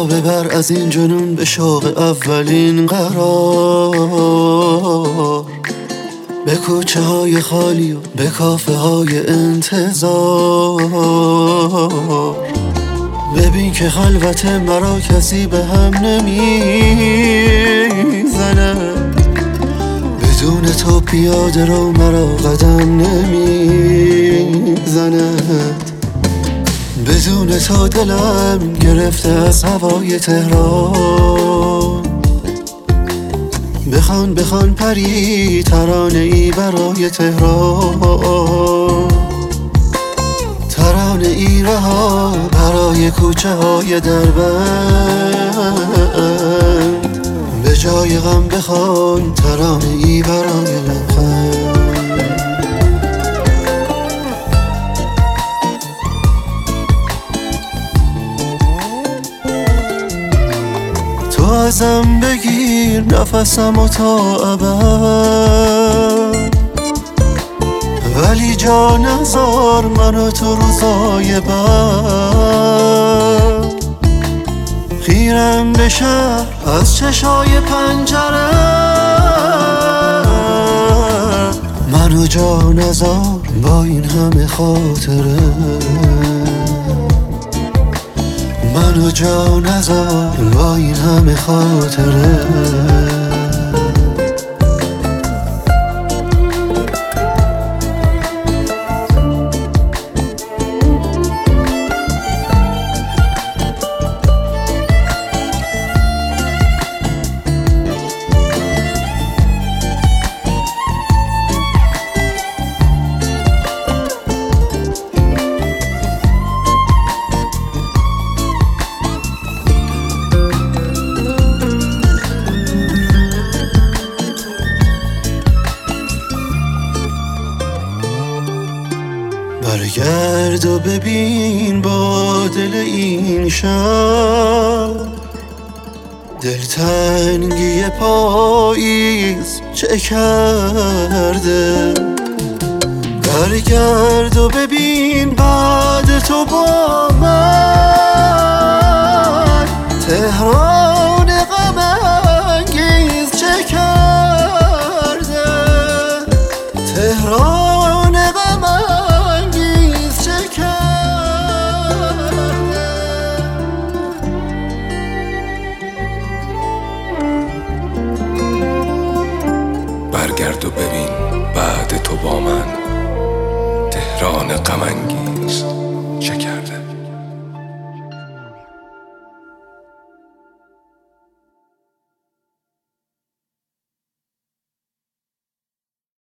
پا ببر از این جنون به شوق اولین قرار، به کوچه های خالی و به کافه های انتظار. ببین که خلوت مرا کسی به هم نمیزنه، بدون تو پیاده رو مرا قدم نمیزند. بدون تو دلم گرفته از هوای تهران. بخوان پری ترانه ای برای تهران، ترانه ای رها برای کوچه های دربند. به جای غم بخوان ترانه ای برای لبخند. تو ازم بگیر نفسم و تا ابد، ولی جا نذار منو تو روزای بد. خیرم به شهر از چشای پنجره، منو جا نذار با این همه خاطره. منو جا نذار با این همه خاطره. برگرد و ببین با دل این شب، دلتنگی پاییز چه کرده. برگرد و ببین بعد تو با من، تهران غم انگیز چه کرده. تهران غم برگرد و ببین بعد تو با من، تهران غم انگیز